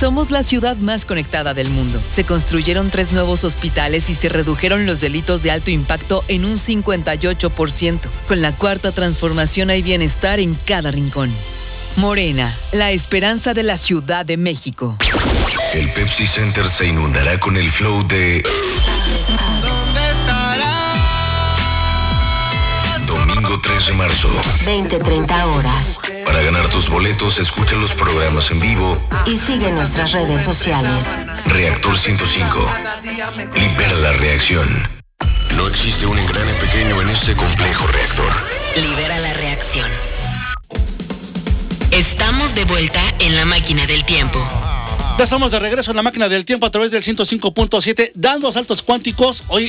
Somos la ciudad más conectada del mundo. Se construyeron 3 nuevos hospitales y se redujeron los delitos de alto impacto en un 58%. Con la cuarta transformación hay bienestar en cada rincón. Morena, la esperanza de la Ciudad de México. El Pepsi Center se inundará con el flow de ¿Dónde estarás? Domingo 3 de marzo, 20-30 horas. Para ganar tus boletos, escucha los programas en vivo y sigue nuestras redes sociales. Reactor 105. Libera la reacción. No existe un engrane pequeño en este complejo reactor. Libera la reacción. Estamos de vuelta en la máquina del tiempo. Ya estamos de regreso en la máquina del tiempo a través del 105.7, dando saltos cuánticos. Hoy